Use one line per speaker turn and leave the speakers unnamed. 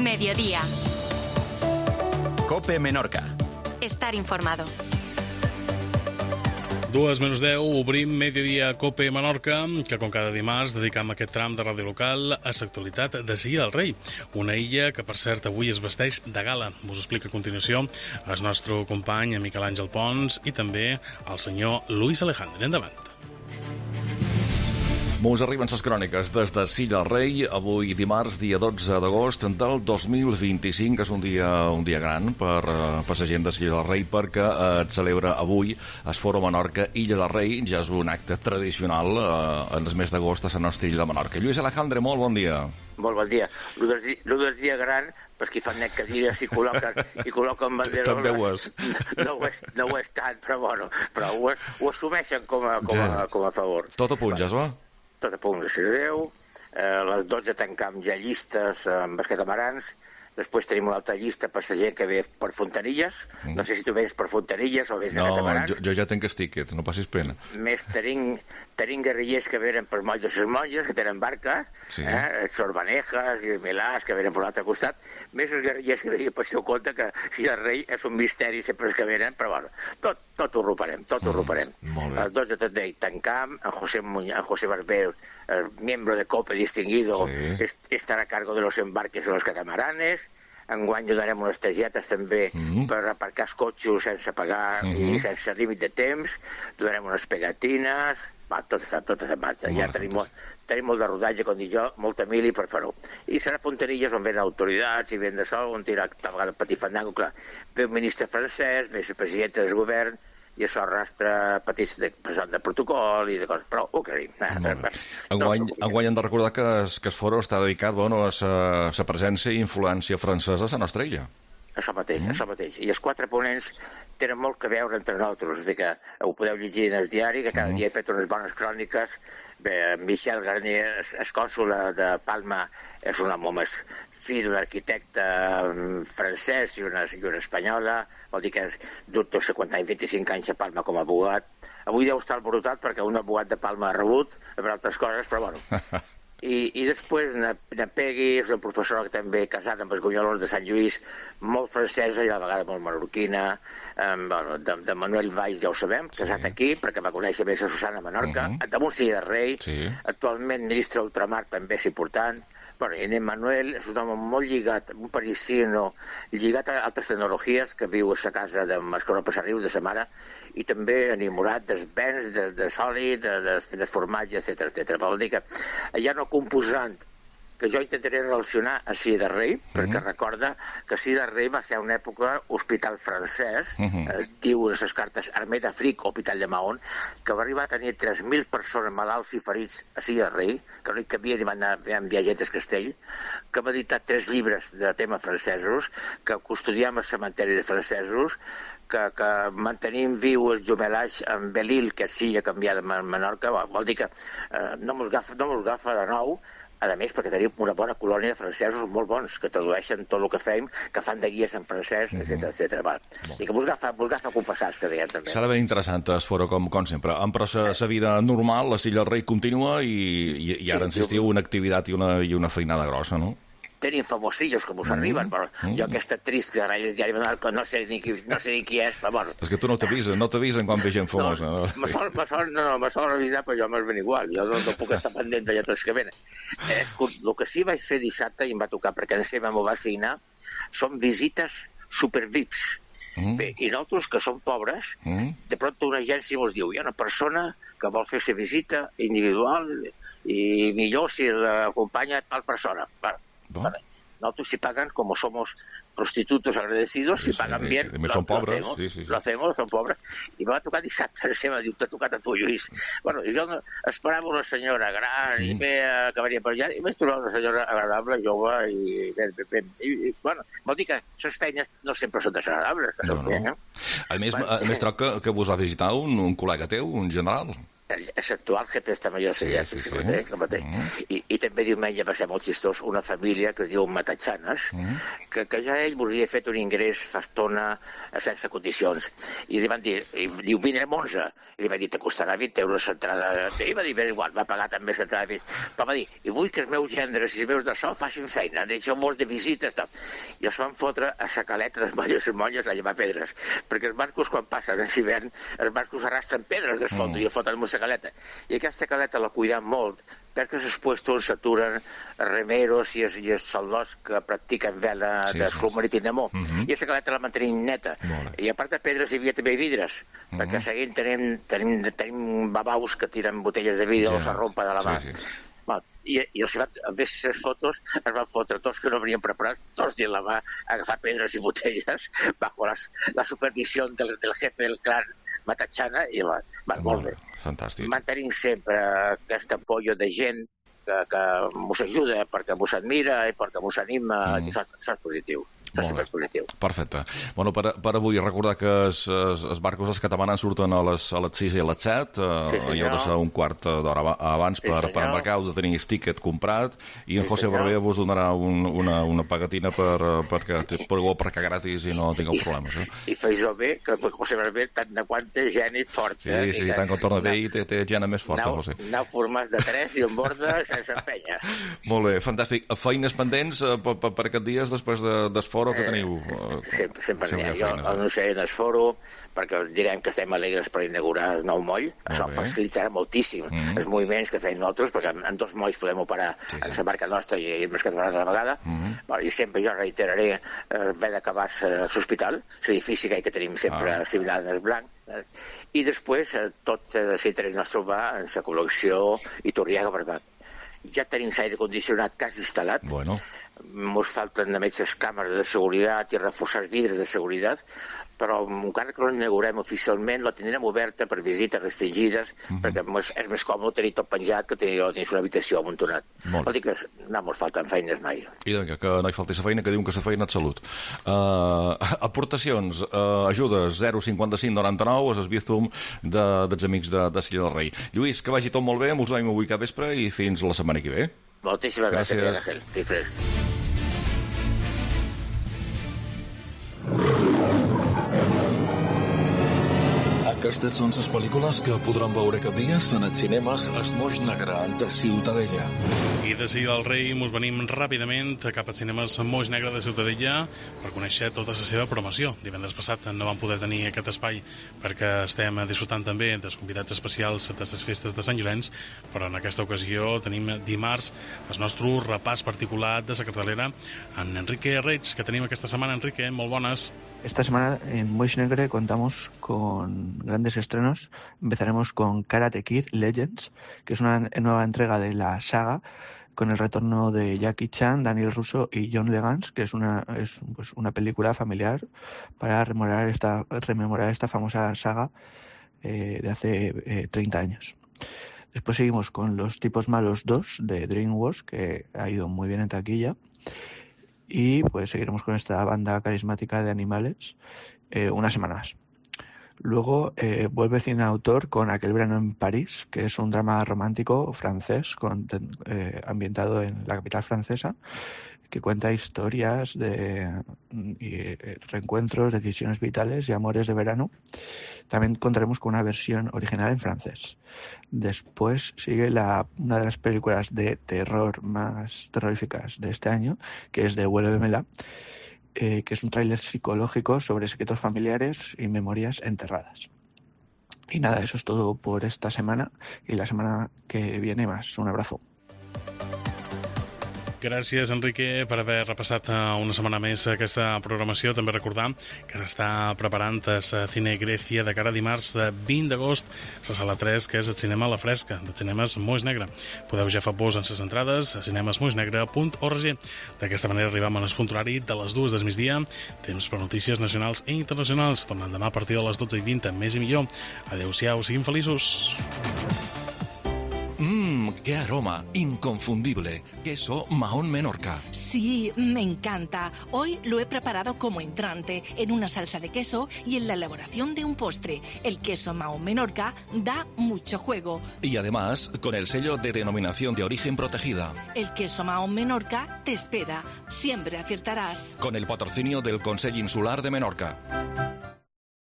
Mediodía.
COPE Menorca.
Estar informado.
2:10, obrim Mediodía COPE Menorca, que com cada dimarts dedicam aquest tram de ràdio local a l'actualitat de Silla del Rei, una illa que per cert avui es vesteix de gala. Us explica a continuació el nostre company Miquel Àngel Pons i també el senyor Luis Alejandre. Endavant.
Mos arriben les cròniques des de Silla del Rei, avui dimarts, dia 12 d'agost del 2025, que és un dia gran per la gent de Silla del Rei, perquè es celebra avui el Foro Menorca Illa del Rei, ja és un acte tradicional en el mes d'agost a la nostra illa de Menorca. Lluís Alejandre, molt bon dia.
Molt bon dia. Lo del dia gran, perquè qui fan net cadires i col·loquen banderoles...
També ho és.
No ho és tant, però bueno, però ho assumeixen com a favor.
Tot a punt, ja es va?
Tot a punt, gràcies a Déu. A les 12 tancam ja llistes amb els catamarans. Després tenim una altra llista per la gent que ve per Fontanilles. No sé si tu vens per Fontanilles o vens a catamarans.
No, jo ja tenc el tiquet, no passis pena.
Més tenim guerrillers que venen per Moll de les Monges, que tenen barca,
sí.
Sorbanejas i Milàs, que venen per l'altre costat. Més els guerrillers que venen per seu compte, que si el rei és un misteri sempre els que venen, però bueno, tot ho roparem, tot ho roparem. A les 12 tot d'ell tancam, en José Barber, el miembro de COPE distinguido, sí. Estarà a cargo de los embarques de los catamaranes. Enguany donarem unes targetes també per aparcar els cotxos sense pagar i sense límit de temps. Donarem unes pegatines. Tot està en marxa. Ja tenim molt de rodatge, com dic jo, molta mili per fer-ho. I serà Fontanilles on venen autoritats i ven de sol, on tira tal vegada el petit fandango, clar. Ve un ministre francès, ve la presidenta del govern, i això arrastra petits de protocol i de coses, però ho creiem.
Enguany hem de recordar que el foro està dedicat a la presència i influència francesa a la nostra illa.
Això mateix. I els quatre ponents tenen molt que veure entre nosaltres, és a dir, que ho podeu llegir en el diari, que cada dia he fet unes bones cròniques. Bé, Michel Garnier, el cònsol de Palma, és un home més fill d'un arquitecte francès i una espanyola, vol dir que és doctor 50 anys, 25 anys a Palma com a abogat. Avui deu estar alborotat perquè un abogat de Palma ha rebut, per altres coses, però bueno... I després na Peggy és un professor que també casat amb els Gunyolons de Sant Lluís, molt francesa i a la vegada molt menorquina. De Manuel Valls ja ho sabem, casat aquí perquè va conèixer més a Susana Menorca, damunt Silla del Rei, actualment ministre d'Ultramar també és important. Bueno, i en Manuel és un home molt lligat, un parisino, lligat a altres tecnologies, que viu a la casa de Mascaró Passarriu, de sa mare, i també enamorat dels vents, de sòlid, de formatge, etc. Vol dir que hi ha una composant que jo intentaré relacionar a Silla del Rei, perquè recorda que Silla del Rei va ser una època hospital francès, diu en les cartes Armée d'Afrique, Hospital de Mahon, que va arribar a tenir 3.000 persones malalts i ferits a Silla del Rei, que no hi cabien i van anar amb viatgetes Castell, que va editar 3 llibres de temes francesos, que custodiem els cementaris francesos, que mantenim viu el jumelage amb Belle-Île, que sí ha canviat a Menorca. Vol dir que no mos agafa de nou, a més, perquè tenim una bona colònia de francesos molt bons, que tradueixen tot el que fem, que fan de guies en francès, etc. I que vos agafa confessats, que diguem també.
Serà ben interessant el foro, com sempre. Però la vida normal, la Silla del Rei continua i ara insistiu una activitat i una feinada grossa, no?
Tenim famosillos que mos arriben, però jo aquesta trist que ara el diari Menorca no sé ni qui és, però bueno.
És que tu no t'avisen quan ve gent famosa.
No, me sol avisar, però jo me'ls ven igual, jo no puc estar pendent de lletres que venen. El que sí vaig fer dissabte, i em va tocar perquè en seva m'ho va assignar, són visites super-VIPs. Bé, i nosaltres, que som pobres, de pronto una agència ens diu, hi ha una persona que vol fer la visita individual i millor si l'acompanya tal persona. Vale. Nosotros si pagan, como somos prostitutos agradecidos, si pagan bien, lo hacemos, son pobres. I me va tocar dissabte, me diu, t'ha tocat a tu, Lluís. Bueno, i jo esperava una senyora gran i bé acabaria per allà, i vaig trobar una senyora agradable, jove, i bueno, vol dir que les feines no sempre són desagradables.
No. A més, troc que vos va visitar un col·lega teu, un general.
És actual jefe d'Estat Major, el mateix. I també també diumenge va ser molt xistós, una família que es diu Matachanes, que ja ell volia fet un ingrés fa estona sense condicions. I li van dir, diu, vindrem 11. I li van dir, te costarà 20 euros l'entrada. I va dir, bé, igual, va pagar també l'entrada. Però va dir, i vull que els meus gendres i els meus de so facin feina, deixeu molts de visites. I els van fotre a la caleta dels molles i molles a llevar pedres, perquè els barcos quan passen en hivern, els barcos arrastren pedres del fons i el foten amb la caleta. I aquesta caleta la cuidem molt, perquè els puestos s'aturen remeros i els soldats que practiquen vela del club marítim de Mó. I aquesta caleta la mantenim neta. I a part de pedres hi havia també vidres, perquè seguint tenim babaus que tiren botelles de vidre o se rompa de la mà. I els van, a més les fotos, es van fotre tots que no venien preparats, tots dient la mà a agafar pedres i botelles bajo la supervisió del jefe del clan Matachana i molt bé.
Fantàstic.
Mantenim sempre aquest apoyo de gent que ens ajuda perquè ens admira i perquè ens anima, i això és positiu.
Perfecte. Bueno, per avui recordar que els barcos dels catamanes surten a les 6 i a les 7, i heu de ser un quart d'hora abans per embarcar, us de tenir el tiquet comprat, i en José Barber vos donarà una pagatina perquè podeu aparcar gratis i no tingueu problemes.
I fes-ho bé, que José Barber tant de quant té gènit fort.
Sí, tant que torna bé i té gènit més forta, José.
9 formats de 3 i un borda sense empenya.
Molt bé, fantàstic. Feines pendents per aquests dies després del foro que teniu?
Sempre n'hi ha. Jo anunciaré en el foro perquè direm que estem alegres per inaugurar el nou moll. Això facilitarà moltíssim els moviments que feim nosaltres, perquè en 2 molls podem operar en la barca nostra i més que a la vegada. I sempre jo reiteraré haver d'acabar l'hospital, l'edifici que tenim sempre similar en el blanc. I després tot l'interès nostre va en la col·lecció Iturriaga Barbat. Ja tenim l'aire condicionat quasi instal·lat. Ens falten només les càmeres de seguretat i reforçar els vidres de seguretat, però encara que l'inaugurem oficialment la tindrem oberta per visites restringides, perquè és més còmode tenir tot penjat que tenir una habitació amuntonat. Vol dir que no ens falten feines mai.
I que no hi falti la feina, que diuen que la feina és salut. Aportacions, ajudes 055 99 és el Bizum dels amics de Silla del Rei. Lluís, que vagi tot molt bé, us veiem avui cap vespre i fins la setmana que ve.
Moltíssimes gràcies, Ángel. Fins
Aquestes són les pel·lícules que podran veure aquest dia en els cinemes Es Moix Negre de Ciutadella.
I de Silla del Rei mos venim ràpidament cap als cinemes Moix Negre de Ciutadella per conèixer tota la seva programació. Divendres passat no vam poder tenir aquest espai perquè estem disfrutant també dels convidats especials de les festes de Sant Llorenç, però en aquesta ocasió tenim dimarts el nostre repàs particular de la cartelera en Enrique Reig, que tenim aquesta setmana. Enrique, molt bones.
Esta semana en Moix Negre contamos con grandes estrenos. Empezaremos con Karate Kid Legends, que es una nueva entrega de la saga, con el retorno de Jackie Chan, Daniel Russo y John Legans, que es una película familiar para rememorar esta famosa saga de hace 30 años. Después seguimos con Los Tipos Malos 2 de DreamWorks, que ha ido muy bien en taquilla. Y pues seguiremos con esta banda carismática de animales unas semanas. Luego vuelve Cine Autor con Aquel verano en París, que es un drama romántico francés ambientado en la capital francesa, que cuenta historias y reencuentros, decisiones vitales y amores de verano. También contaremos con una versión original en francés. Después sigue una de las películas de terror más terroríficas de este año, que es Devuélvemela, que es un tráiler psicológico sobre secretos familiares y memorias enterradas. Y nada, eso es todo por esta semana, y la semana que viene más. Un abrazo.
Gràcies, Enrique, per haver repassat una setmana més aquesta programació. També recordar que s'està preparant el Cine Grècia de cara a dimarts 20 d'agost a la sala 3, que és el cinema La Fresca, de Cinemes Moix Negre. Podeu ja fer pos en les entrades a cinemasmoixnegre.org. D'aquesta manera arribam a l'espunt horari de les 2 del migdia. Temps per notícies nacionals i internacionals. Tornant demà a partir de les 12:20, més i millor. Adéu-siau, siguin feliços.
¡Qué aroma! Inconfundible. Queso Mahón Menorca.
Sí, me encanta. Hoy lo he preparado como entrante, en una salsa de queso y en la elaboración de un postre. El queso Mahón Menorca da mucho juego.
Y además, con el sello de denominación de origen protegida.
El queso Mahón Menorca te espera. Siempre aciertarás.
Con el patrocinio del Consell Insular de Menorca.